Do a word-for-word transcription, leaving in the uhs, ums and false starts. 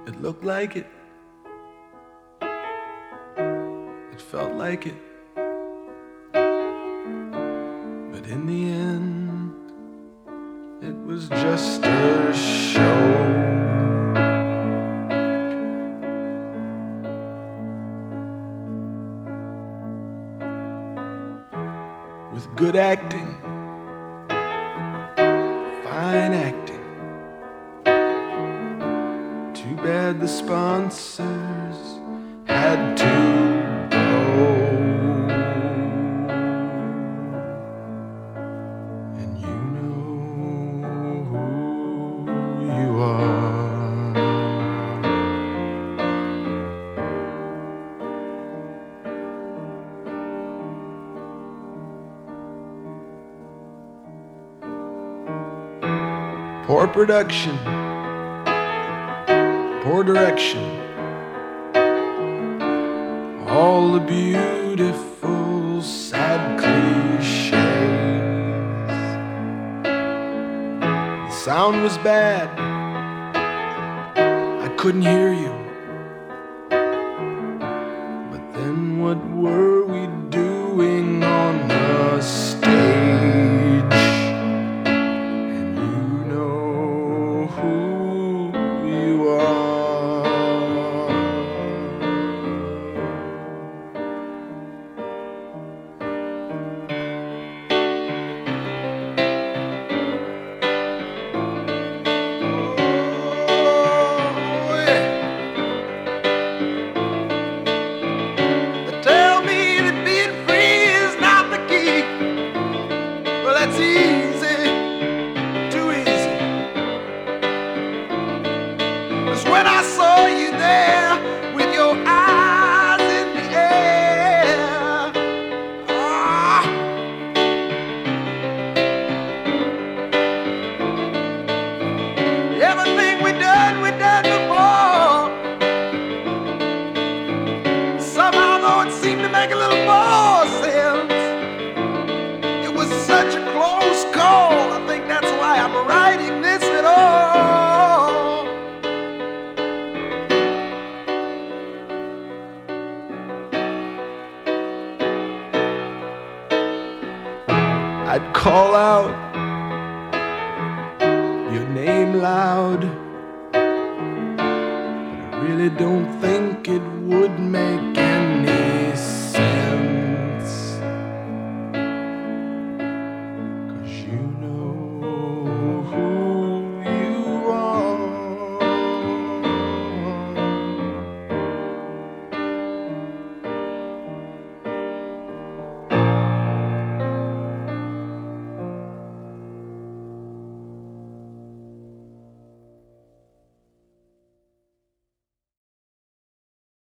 It looked like it. It felt like it. But in the end, it was just a show. With good acting, fine acting. Too bad the sponsors had to go. And you know who you are. Poor production, poor direction, all the beautiful, sad cliches. The sound was bad, I couldn't hear you. But then what were we doing on the stage? When I saw you there with your eyes in the air, ah. Everything we done, we done before. Somehow though it seemed to make a little more sense. It was such a close call. I think that's why I'm writing this at all. I'd call out your name loud, but I really don't think it would make